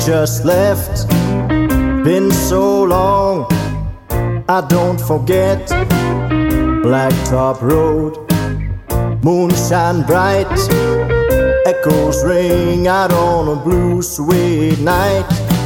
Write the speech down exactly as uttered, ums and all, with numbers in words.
just left. Been so long, I don't forget. Blacktop Road, moonshine bright, echoes ring out on a blue suede night.